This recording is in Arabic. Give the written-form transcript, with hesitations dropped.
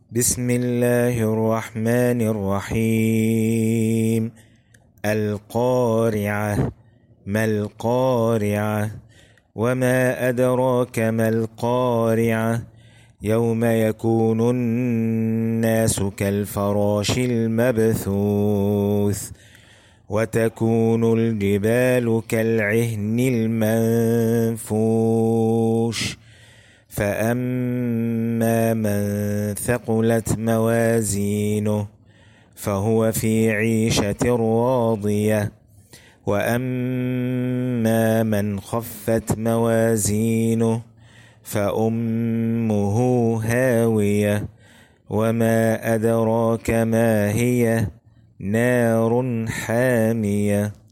بسم الله الرحمن الرحيم. القارعة. ما القارعة؟ وما أدراك ما القارعة؟ يوم يكون الناس كالفراش المبثوث وتكون الجبال كالعهن المنفوش فأما من ثقلت موازينه فهو في عيشة راضية وأما من خفت موازينه فأمه هاوية وما أدراك ما هي نار حامية.